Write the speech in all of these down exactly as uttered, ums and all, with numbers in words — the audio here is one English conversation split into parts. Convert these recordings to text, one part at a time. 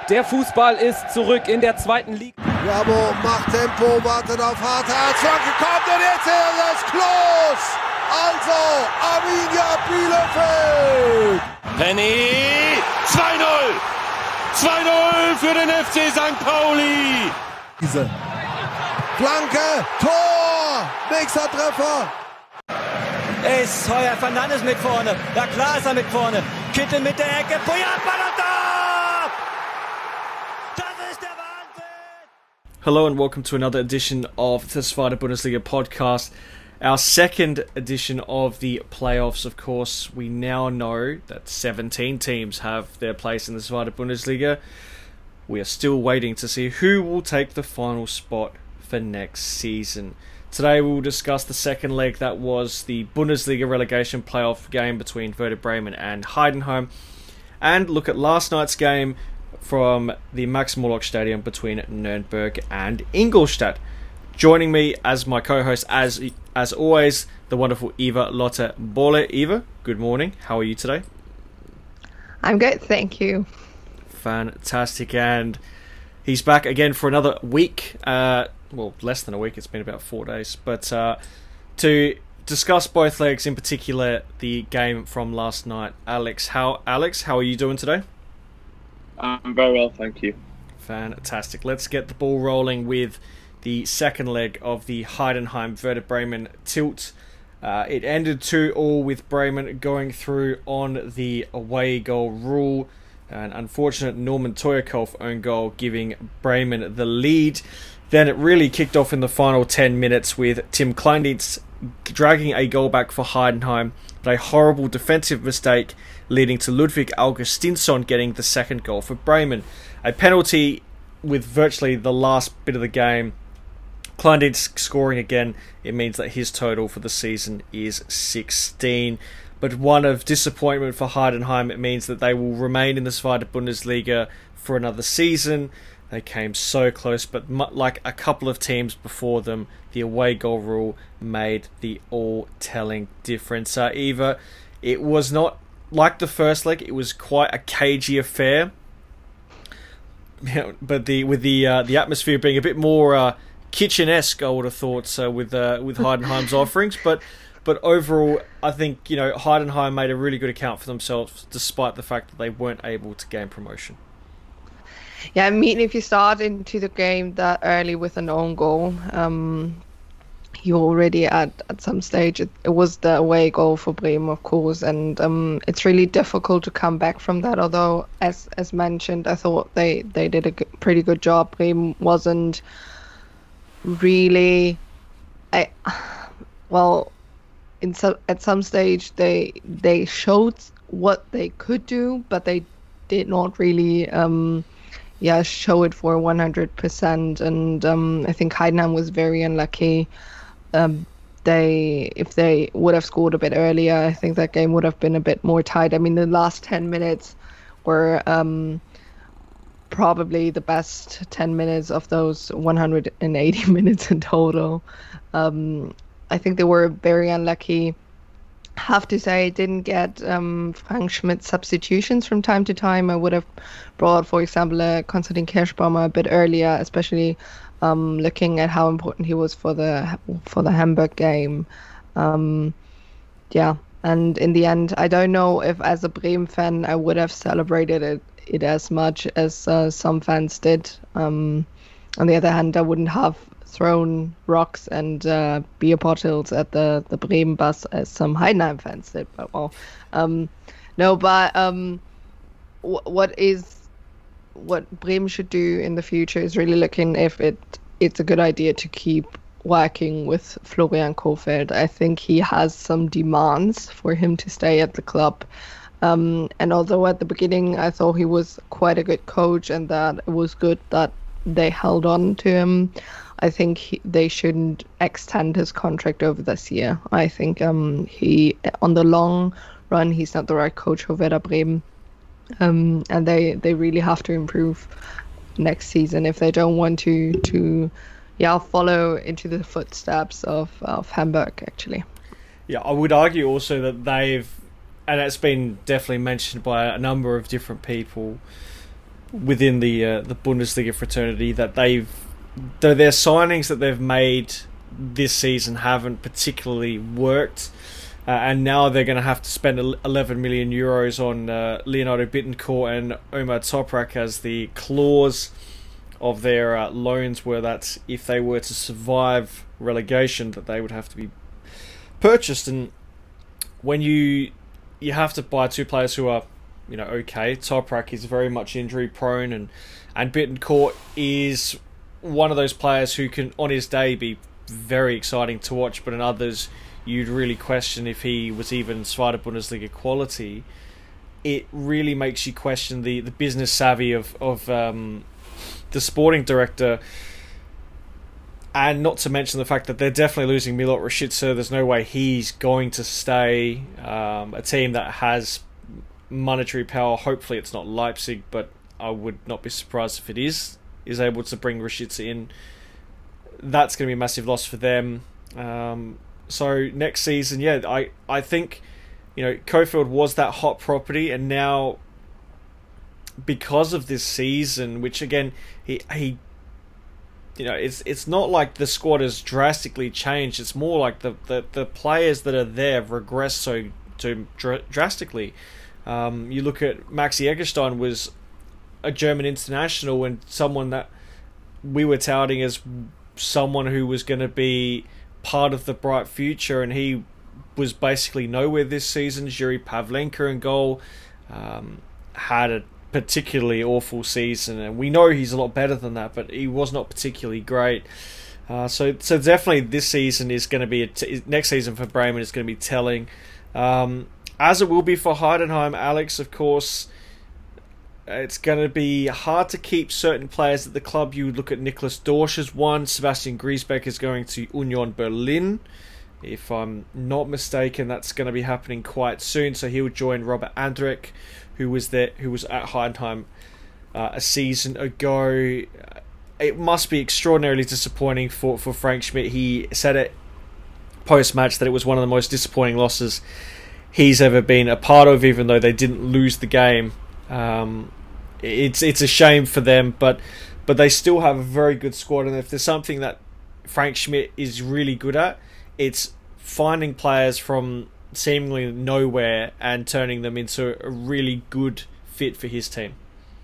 Der Fußball ist zurück in der zweiten Liga. Bravo macht Tempo, wartet auf Harthardt, Flanke kommt und jetzt ist es Klos! Also, Arminia Bielefeld! Penny, zwei null! zwei null für den F C Sankt Pauli! Diese Flanke, Tor! Nächster Treffer! Ist Heuer Fernandes mit vorne, ja klar ist er mit vorne. Kittel mit der Ecke, Puyat, Ball und Tor! Das ist der Wahnsinn! Hello and welcome to another edition of the Zweite Bundesliga podcast. Our second edition of the playoffs, of course. We now know that seventeen teams have their place in the Zweite Bundesliga. We are still waiting to see who will take the final spot for next season. Today we will discuss the second leg, that was the Bundesliga relegation playoff game between Werder Bremen and Heidenheim, and look at last night's game from the Max Morlock Stadium between Nürnberg and Ingolstadt. Joining me as my co-host, as as always, the wonderful Eva Lotte Bolle. Eva, good morning. How are you today? I'm good, thank you. Fantastic, and he's back again for another week. Uh, well, less than a week. It's been about four days, but uh, to discuss both legs, in particular the game from last night. Alex, how Alex, how are you doing today? I'm very well, thank you. Fantastic. Let's get the ball rolling with the second leg of the Heidenheim Werder Bremen tilt. Uh, it ended two all with Bremen going through on the away goal rule. An unfortunate Norman Teuerkauf own goal giving Bremen the lead. Then it really kicked off in the final ten minutes with Tim Kleindienst dragging a goal back for Heidenheim, but a horrible defensive mistake leading to Ludwig Augustinsson getting the second goal for Bremen. A penalty with virtually the last bit of the game. Kleindienst scoring again. It means that his total for the season is sixteen. But one of disappointment for Heidenheim. It means that they will remain in the Zweite Bundesliga for another season. They came so close, but like a couple of teams before them, the away goal rule made the all-telling difference. Uh, Eva, it was not like the first leg. It was quite a cagey affair. Yeah, but the with the uh, the atmosphere being a bit more uh, kitchen-esque, I would have thought, uh, with uh, with Heidenheim's offerings. But but overall, I think you know Heidenheim made a really good account for themselves, despite the fact that they weren't able to gain promotion. Yeah, I mean, if you start into the game that early with an own goal, um, you already at, at some stage, it, it was the away goal for Bremen, of course, and um, it's really difficult to come back from that, although, as as mentioned, I thought they, they did a g- pretty good job. Bremen wasn't really... I well, in so, at some stage, they they showed what they could do, but they did not really... Um, Yeah, show it for one hundred percent, and um, I think Heidenheim was very unlucky. Um, they, if they would have scored a bit earlier, I think that game would have been a bit more tight. I mean, the last ten minutes were um, probably the best ten minutes of those one hundred eighty minutes in total. Um, I think they were very unlucky. Have to say, I didn't get um, Frank Schmidt substitutions from time to time. I would have brought, for example, uh, Konstantin Kerschbaumer a bit earlier, especially um, looking at how important he was for the for the Hamburg game. Um, yeah, and in the end, I don't know if, as a Bremen fan, I would have celebrated it, it as much as uh, some fans did. Um, on the other hand, I wouldn't have thrown rocks and uh, beer bottles at the, the Bremen bus as some Heidenheim fans did, but well, um, no, but um, w- what is what Bremen should do in the future is really looking if it it's a good idea to keep working with Florian Kohfeldt. I think he has some demands for him to stay at the club. Um, and although at the beginning I thought he was quite a good coach and that it was good that they held on to him, I think he, they shouldn't extend his contract over this year. I think um, he, on the long run, he's not the right coach for Werder Bremen. Um, and they, they really have to improve next season if they don't want to, to yeah, follow into the footsteps of, of Hamburg, actually. Yeah, I would argue also that they've, and it's been definitely mentioned by a number of different people, within the uh, the Bundesliga fraternity that they've their signings that they've made this season haven't particularly worked, uh, and now they're going to have to spend eleven million euros on uh, Leonardo Bittencourt and Omar Toprak as the clause of their uh, loans were that if they were to survive relegation, that they would have to be purchased. And when you you have to buy two players who are, you know, okay, Toprak is very much injury prone, and and Bittencourt is one of those players who can on his day be very exciting to watch, but in others you'd really question if he was even Zweite Bundesliga quality. It really makes you question the, the business savvy of of um, the sporting director, and not to mention the fact that they're definitely losing Milot Rashica. There's no way he's going to stay. Um, a team that has monetary power, hopefully it's not Leipzig, but I would not be surprised if it is, is able to bring Rashica in. That's going to be a massive loss for them. Um, so next season, yeah, I, I think, you know, Kofeld was that hot property, and now because of this season, which again, he he, you know, it's it's not like the squad has drastically changed. It's more like the the, the players that are there have regressed so so dr- drastically. Um, you look at Maxi Eggestein was a German international and someone that we were touting as someone who was going to be part of the bright future, and he was basically nowhere this season. Yuri Pavlenka in goal um, had a particularly awful season, and we know he's a lot better than that, but he was not particularly great. Uh, so, so definitely this season is going to be a t- next season for Bremen is going to be telling, um, as it will be for Heidenheim. Alex, of course, it's going to be hard to keep certain players at the club. You would look at Niklas Dorsch as one. Sebastian Griesbeck is going to Union Berlin. If I'm not mistaken, that's going to be happening quite soon. So he would join Robert Andrich, who was there, who was at Heidenheim uh, a season ago. It must be extraordinarily disappointing for, for Frank Schmidt. He said it post-match that it was one of the most disappointing losses he's ever been a part of, even though they didn't lose the game. Um, it's it's a shame for them, but but they still have a very good squad, and if there's something that Frank Schmidt is really good at, it's finding players from seemingly nowhere and turning them into a really good fit for his team.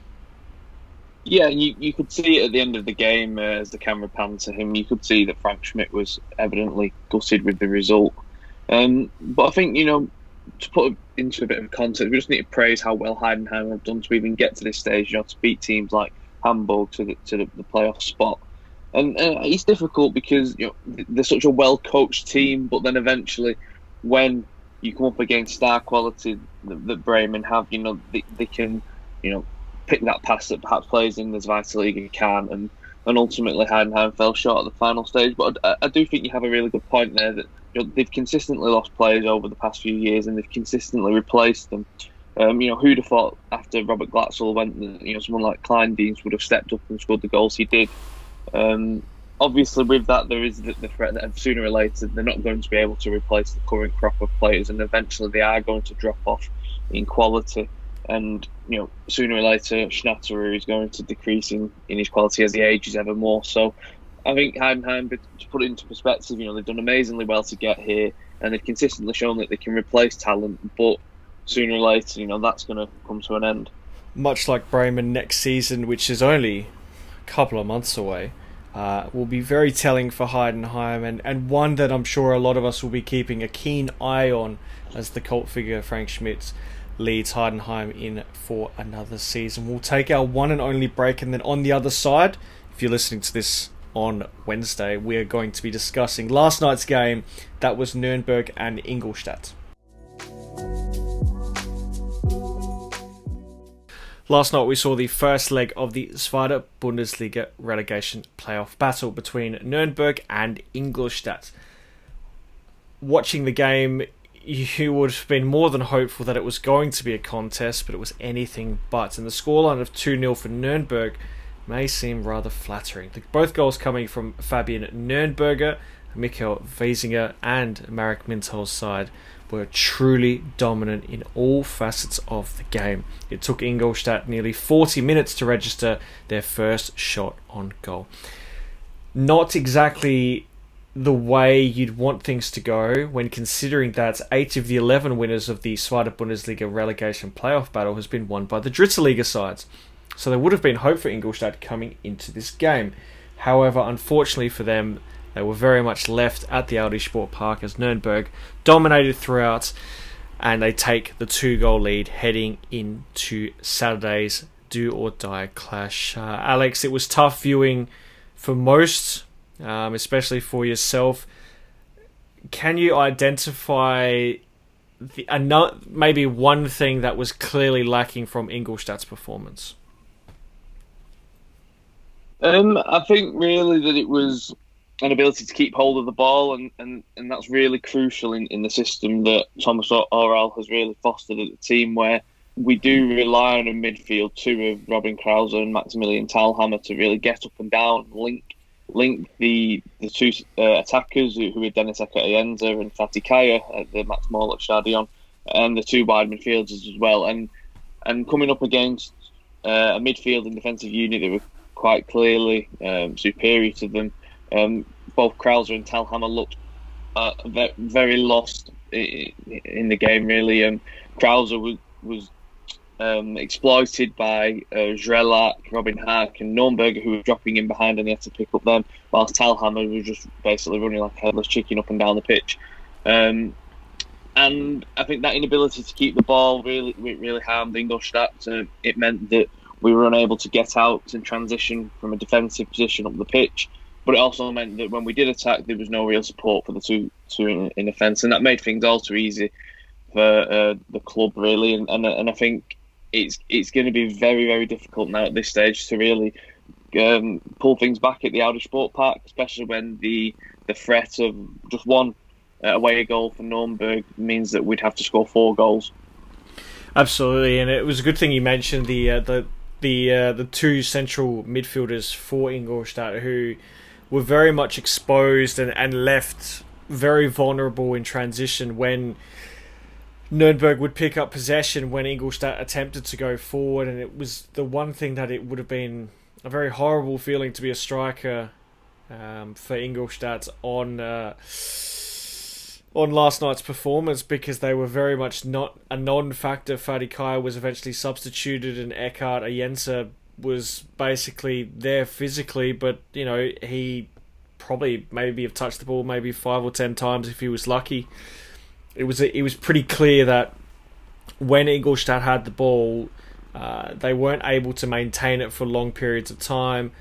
Yeah, you, you could see it at the end of the game uh, as the camera panned to him. You could see that Frank Schmidt was evidently gutted with the result. Um, but I think, you know, to put it into a bit of context, we just need to praise how well Heidenheim have done to even get to this stage, you know, to beat teams like Hamburg to the, to the, the playoff spot. And uh, it's difficult because, you know, they're such a well-coached team, but then eventually when you come up against star quality that, that Bremen have, you know, they, they can, you know, pick that pass that perhaps players in the Zweite Liga can, and, and ultimately Heidenheim fell short at the final stage. But I, I do think you have a really good point there that, you know, they've consistently lost players over the past few years and they've consistently replaced them. Um, you know, who'd have thought after Robert Glatzel went that, you know, someone like Kleindienst would have stepped up and scored the goals he did. Um, obviously, with that, there is the, the threat that sooner or later they're not going to be able to replace the current crop of players, and eventually they are going to drop off in quality. And, you know, sooner or later, Schnatterer is going to decrease in, in his quality as he ages ever more. So I think Heidenheim, to put it into perspective, you know, they've done amazingly well to get here, and they've consistently shown that they can replace talent, but sooner or later, you know, that's going to come to an end. Much like Bremen next season, which is only a couple of months away, uh, will be very telling for Heidenheim, and, and one that I'm sure a lot of us will be keeping a keen eye on as the cult figure Frank Schmidt leads Heidenheim in for another season. We'll take our one and only break, and then on the other side, if you're listening to this on Wednesday, we are going to be discussing last night's game. That was Nürnberg and Ingolstadt. Last night we saw the first leg of the Zweite Bundesliga relegation playoff battle between Nürnberg and Ingolstadt. Watching the game, you would have been more than hopeful that it was going to be a contest, but it was anything but. And the scoreline of two nil for Nürnberg may seem rather flattering. The, both goals coming from Fabian Nürnberger, Michael Weisinger and Marek Mintel's side were truly dominant in all facets of the game. It took Ingolstadt nearly forty minutes to register their first shot on goal. Not exactly the way you'd want things to go when considering that eight of the eleven winners of the Zweite Bundesliga relegation playoff battle has been won by the Dritte sides. So there would have been hope for Ingolstadt coming into this game. However, unfortunately for them, they were very much left at the Audi Sport Park as Nürnberg dominated throughout, and they take the two-goal lead heading into Saturday's do-or-die clash. Uh, Alex, it was tough viewing for most, um, especially for yourself. Can you identify the, another, maybe one thing that was clearly lacking from Ingolstadt's performance? Um, I think really that it was an ability to keep hold of the ball, and, and, and that's really crucial in, in the system that Thomas Oral has really fostered at the team, where we do rely on a midfield two of Robin Krause and Maximilian Thalhammer to really get up and down, link link the the two uh, attackers who, who are Dennis Eckert-Ayenza and Fatih Kaya at the Max Morlock Stadion, and the two wide midfielders as well. And and coming up against uh, a midfield and defensive unit that were quite clearly um, superior to them, um, both Krause and Thalhammer looked uh, very lost in the game, really. And Krause was, was um, exploited by uh, Zrelak, Robin Haak and Nürnberger, who were dropping in behind, and he had to pick up them, whilst Thalhammer was just basically running like a headless chicken up and down the pitch. Um, and I think that inability to keep the ball really really harmed Ingolstadt. Uh, it meant that we were unable to get out and transition from a defensive position up the pitch. But it also meant that when we did attack, there was no real support for the two, two in, in defence, and that made things all too easy for uh, the club, really. And, and and I think it's it's going to be very, very difficult now at this stage to really um, pull things back at the Audi Sport Park, especially when the the threat of just one uh, away goal for Nürnberg means that we'd have to score four goals. Absolutely, and it was a good thing you mentioned the uh, the the uh, the two central midfielders for Ingolstadt, who were very much exposed and, and left very vulnerable in transition when Nürnberg would pick up possession when Ingolstadt attempted to go forward. And it was the one thing that it would have been a very horrible feeling to be a striker um, for Ingolstadt on uh, on last night's performance, because they were very much not a non-factor. Fatih Kaya was eventually substituted, and Eckert-Ayenza was basically there physically, but you know, he probably maybe have touched the ball maybe five or ten times if he was lucky. It was it was pretty clear that when Ingolstadt had the ball, uh, they weren't able to maintain it for long periods of time,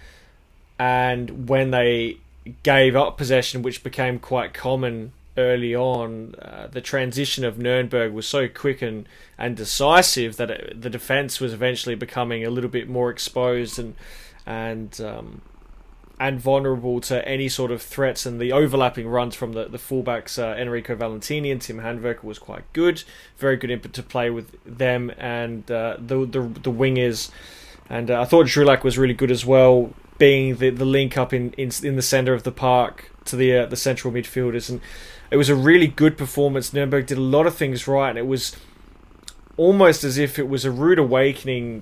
and when they gave up possession, which became quite common early on, uh, the transition of Nürnberg was so quick and, and decisive that it, the defence was eventually becoming a little bit more exposed and and um, and vulnerable to any sort of threats. And the overlapping runs from the, the fullbacks, uh, Enrico Valentini and Tim Handwerker, was quite good. Very good input to play with them, and uh, the, the the wingers. And uh, I thought Zrelak was really good as well, being the, the link up in, in in the centre of the park to the uh, the central midfielders. And it was a really good performance. Nürnberg did a lot of things right, and it was almost as if it was a rude awakening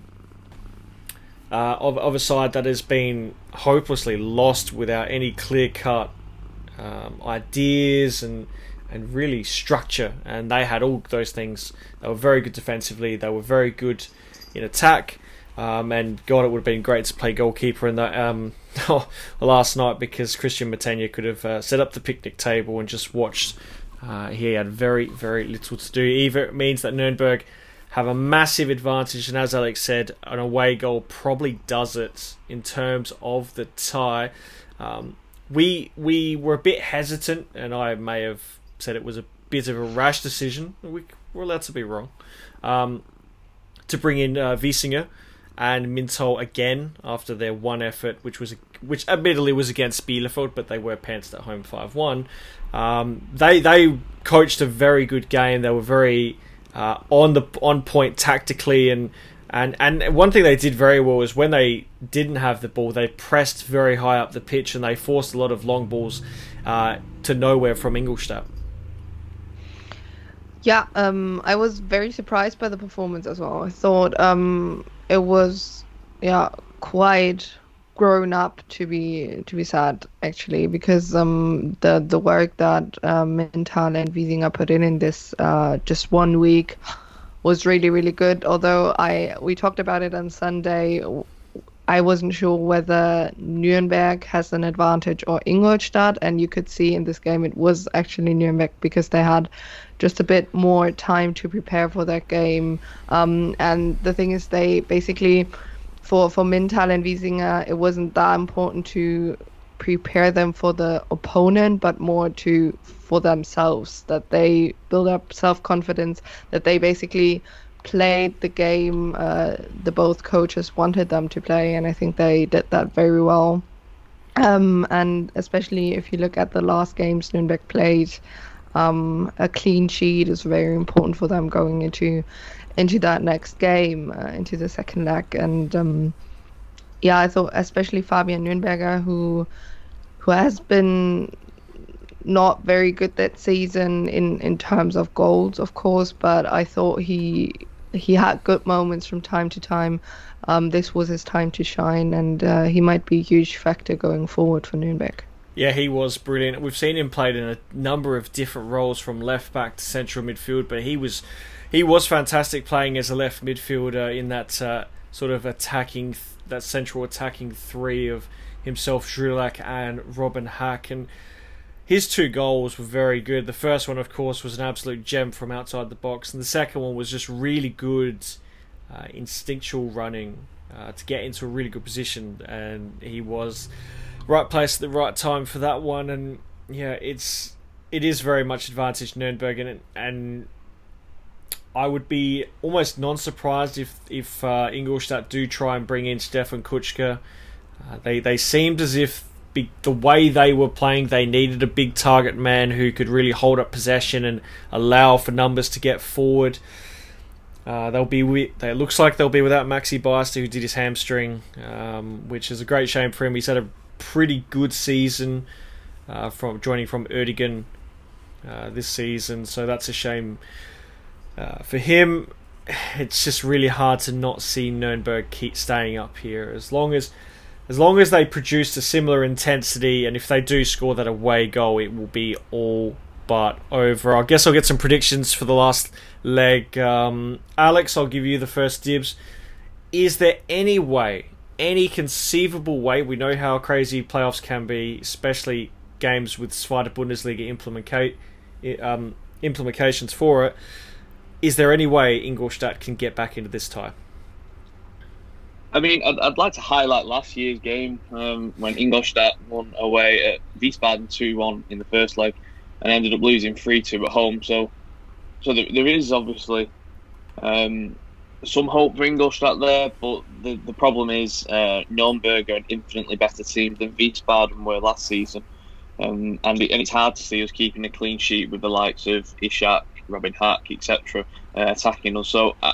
uh, of, of a side that has been hopelessly lost without any clear-cut um, ideas and and really structure. And they had all those things. They were very good defensively. They were very good in attack. Um, and God, it would have been great to play goalkeeper in that um, last night, because Christian Matenia could have uh, set up the picnic table and just watched. Uh, he had very, very little to do. Either it means that Nürnberg have a massive advantage, and as Alex said, an away goal probably does it in terms of the tie. Um, we we were a bit hesitant, and I may have said it was a bit of a rash decision. We, we're allowed to be wrong. Um, to bring in uh, Wiesinger and Mintal again after their one effort, which was which admittedly was against Bielefeld, but they were pantsed at home five one. Um, they they coached a very good game. They were very uh, on the on point tactically, and, and and one thing they did very well is when they didn't have the ball, they pressed very high up the pitch, and they forced a lot of long balls uh, to nowhere from Ingolstadt. Yeah, um, I was very surprised by the performance as well. I thought um, it was, yeah, quite grown up to be to be sad actually, because um, the the work that um, Mintal and Wiesinger put in in this uh, just one week was really really good. Although I we talked about it on Sunday. I wasn't sure whether Nuremberg has an advantage or Ingolstadt, and you could see in this game it was actually Nuremberg because they had just a bit more time to prepare for that game. Um, and the thing is, they basically, for, for Mintal and Wiesinger, it wasn't that important to prepare them for the opponent, but more to for themselves, that they build up self-confidence, that they basically played the game uh, the both coaches wanted them to play, and I think they did that very well. Um, and especially if you look at the last games Nuremberg played, um, a clean sheet is very important for them going into into that next game, uh, into the second leg. And um, yeah, I thought especially Fabian Nürnberger, who who has been not very good that season in, in terms of goals, of course, but I thought he he had good moments from time to time. Um, this was his time to shine, and uh, he might be a huge factor going forward for Nuremberg. Yeah, he was brilliant. We've seen him played in a number of different roles, from left back to central midfield, but he was he was fantastic playing as a left midfielder in that uh, sort of attacking, th- that central attacking three of himself, Zrulak and Robin Hack, and his two goals were very good. The first one, of course, was an absolute gem from outside the box, and the second one was just really good uh, instinctual running uh, to get into a really good position, and he was right place at the right time for that one. And yeah, it's it is very much advantage Nuremberg, and and I would be almost non-surprised if if uh, Ingolstadt do try and bring in Stefan Kuchka. Uh, they they seemed as if be, the way they were playing, they needed a big target man who could really hold up possession and allow for numbers to get forward. Uh, they'll be with, it looks like they'll be without Maxi Beister, who did his hamstring, um, which is a great shame for him. He's had a pretty good season uh, from joining from Uerdingen uh, this season, so that's a shame uh, for him. It's just really hard to not see Nuremberg keep staying up here as long as as long as they produce a similar intensity, and if they do score that away goal, it will be all but over. I guess I'll get some predictions for the last leg. Um, Alex, I'll give you the first dibs. Is there any way, any conceivable way, we know how crazy playoffs can be, especially games with Zweite Bundesliga implementa- um, implications for it, is there any way Ingolstadt can get back into this tie? I mean, I'd, I'd like to highlight last year's game um, when Ingolstadt won away at Wiesbaden two one in the first leg and ended up losing three two at home. So so there, there is obviously um, some hope for Ingolstadt there, but the, the problem is uh, Nürnberg are an infinitely better team than Wiesbaden were last season. Um, and, it, and it's hard to see us keeping a clean sheet with the likes of Ishak, Robin Hack, et cetera uh, attacking us. So I,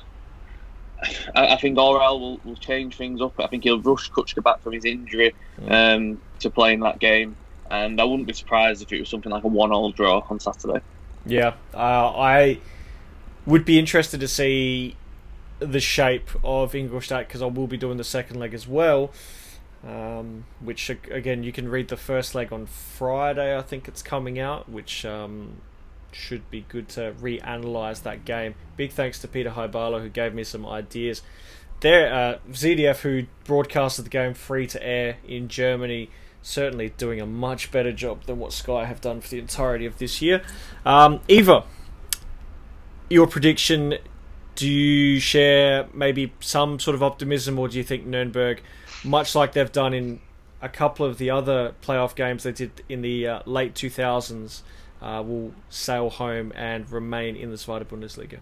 I think Orel will, will change things up. I think he'll rush Kuchka back from his injury um, to play in that game, and I wouldn't be surprised if it was something like a one-all draw on Saturday. Yeah, uh, I would be interested to see the shape of Ingolstadt, because I will be doing the second leg as well, um, which again you can read the first leg on Friday. I think it's coming out, which um, should be good to reanalyze that game. Big thanks to Peter Hybala, who gave me some ideas. There, uh, Z D F, who broadcasted the game free to air in Germany, certainly doing a much better job than what Sky have done for the entirety of this year. Um, Eva, your prediction, do you share maybe some sort of optimism, or do you think Nuremberg, much like they've done in a couple of the other playoff games they did in the uh, late two thousands, Uh, will sail home and remain in the Zweite Bundesliga?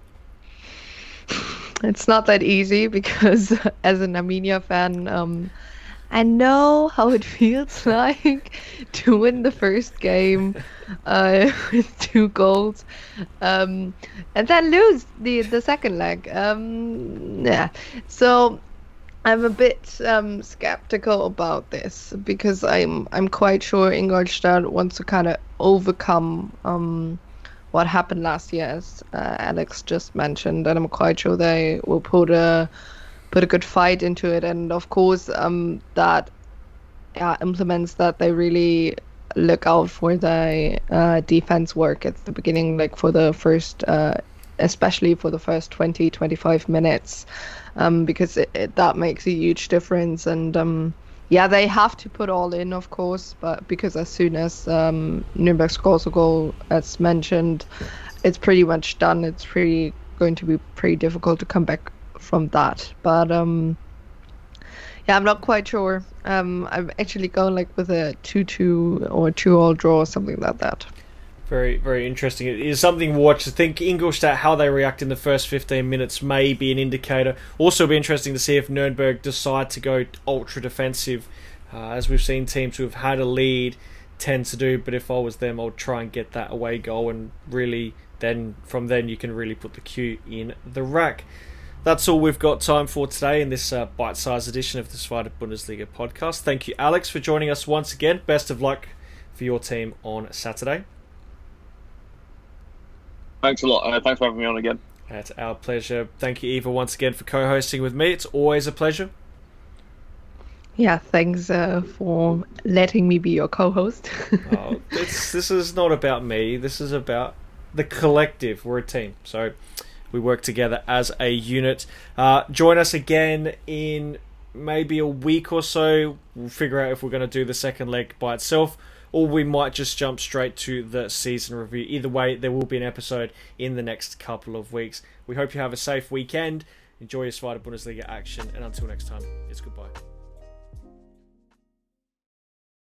It's not that easy, because as an Arminia fan, um, I know how it feels like to win the first game uh, with two goals um, and then lose the, the second leg. Um, yeah, so I'm a bit um, skeptical about this, because I'm I'm quite sure Ingolstadt wants to kind of overcome um, what happened last year, as uh, Alex just mentioned, and I'm quite sure they will put a put a good fight into it. And of course, um, that yeah, implements that they really look out for the uh, defense work at the beginning, like for the first, uh, especially for the first twenty, twenty-five minutes, um, because it, it, that makes a huge difference. And um, yeah, they have to put all in, of course, but because as soon as um, Nuremberg scores a goal, as mentioned, it's pretty much done. It's pretty going to be pretty difficult to come back from that. But um, yeah, I'm not quite sure. Um, I'm actually going like with a two two or two all draw or something like that. Very, very interesting. It is something to watch. I think Ingolstadt, how they react in the first fifteen minutes may be an indicator. Also be interesting to see if Nuremberg decide to go ultra defensive, uh, as we've seen teams who have had a lead tend to do. But if I was them, I'd try and get that away goal, and really then from then you can really put the cue in the rack. That's all we've got time for today in this uh, bite-sized edition of the Zweite Bundesliga podcast. Thank you, Alex, for joining us once again. Best of luck for your team on Saturday. Thanks a lot. Uh, thanks for having me on again. It's our pleasure. Thank you, Eva, once again for co-hosting with me. It's always a pleasure. Yeah, thanks uh, for letting me be your co-host. oh, it's, this is not about me. This is about the collective. We're a team, so we work together as a unit. Uh, join us again in maybe a week or so. We'll figure out if we're going to do the second leg by itself, or we might just jump straight to the season review. Either way, there will be an episode in the next couple of weeks. We hope you have a safe weekend. Enjoy your Zweite Bundesliga action, and until next time, it's goodbye.